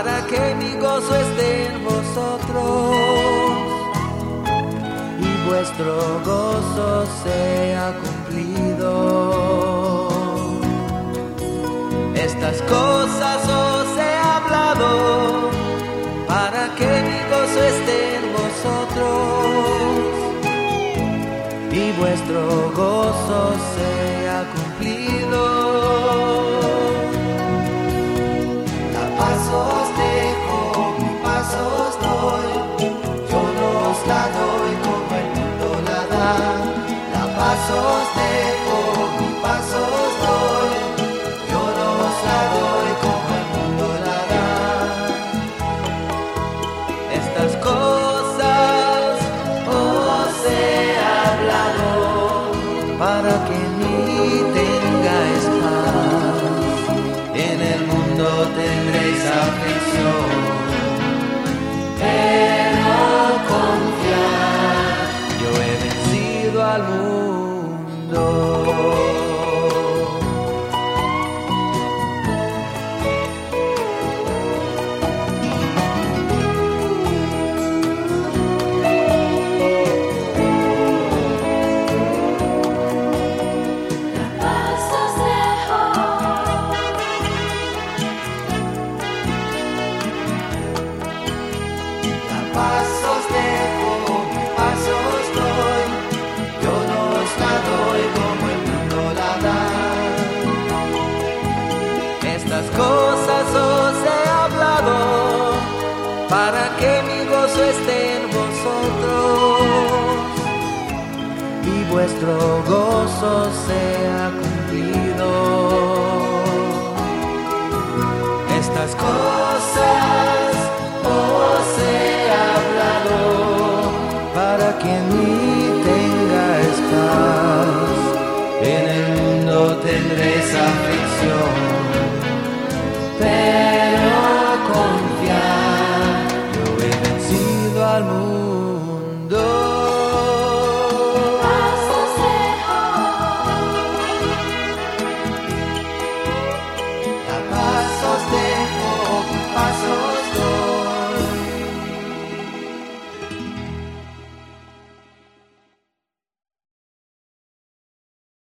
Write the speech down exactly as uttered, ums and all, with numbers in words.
para que mi gozo esté en vosotros y vuestro gozo sea cumplido. Estas cosas os he hablado para que mi gozo esté en vosotros y vuestro gozo sea cumplido. La paz os dejo, mi paz os doy, yo no os la doy como el mundo la da. La paz os dejo, mi paz os doy, yo no os la doy como el mundo la da. Estas cosas os he hablado para que en mí tengáis paz. En el mundo tendréis aflicción, pero confiad, yo he vencido al mundo. Paz os dejo, mi paz os doy, yo no os la doy como el mundo la da. Estas cosas os he hablado para que mi gozo esté en vosotros y vuestro gozo sea cumplido. Estas cosas